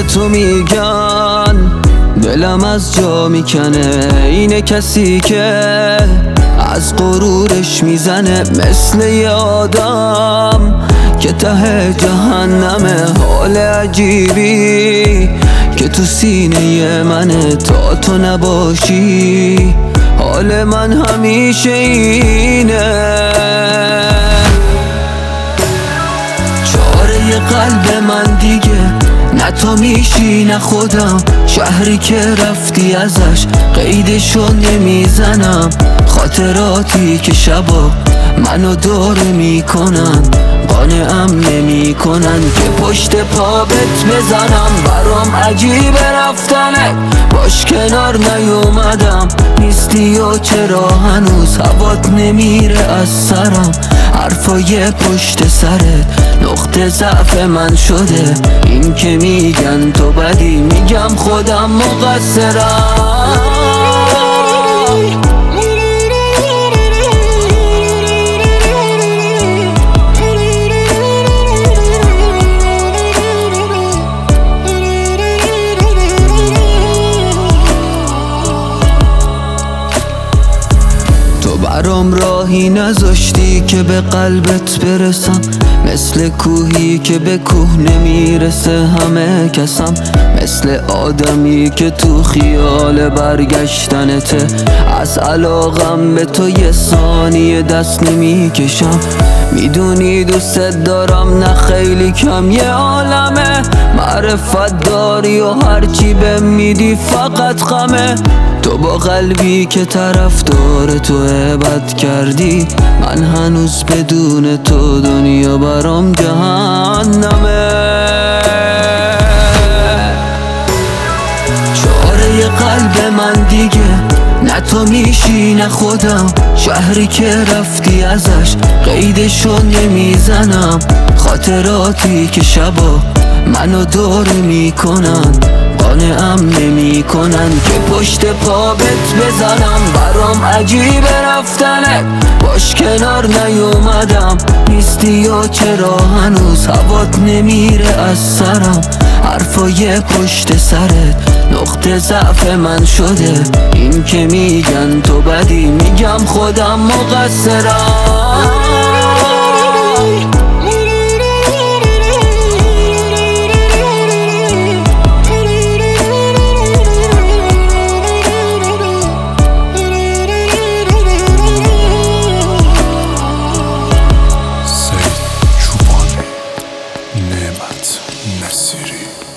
تو میگن دلم از جا میکنه. اینه کسی که از غرورش میزنه، مثل یه آدم که ته جهنمه. حال عجیبی که تو سینه منه، تا تو نباشی حال من همیشه اینه. چاره قلب من دیگه نه تو میشی نه خودم. شهری که رفتی ازش قیدشو نمیزنم. خاطراتی که شبا منو دور میکنن، قانعم نمیکنن که پشت پا بت بزنم. برام عجیبه رفتنه، باش کنار نیومدم. نیستی و چرا هنوز هوات نمیره از سرم. حرفای پشت سرت نقطه ضعف من شده. این که میگن تو بدی، میگم خودم مقصرم. برام راهی نذاشتی که به قلبت برسم. مثل کوهی که به کوه نمیرسه همه کسم. مثل آدمی که تو خیال برگشتنته. از علاقم به تو یه ثانیه دست نمیکشم. میدونی دوست دارم نه خیلی کم، یه عالمه. معرفت داری و هرچی بهم میدی فقط غمه. تو با قلبی که طرفدار تو بد کردی، من هنوز بدون تو دنیا برام جهنمه. چاره قلب من دیگه نه تو میشی نه خودم. شهری که رفتی ازش قیدشو نمیزنم. خاطراتی که شبا منو دور میکنن، قانعم نمیکنن که پشت پا بت بزنم. برام عجیبه رفتنه، باش کنار نیومدم. نیستی و چرا هنوز هوات نمیره از سرم. حرفای پشت سرت نقطه ضعف من شده. این که میگن تو بدی، میگم خودم مقصرم. نعمت نصیری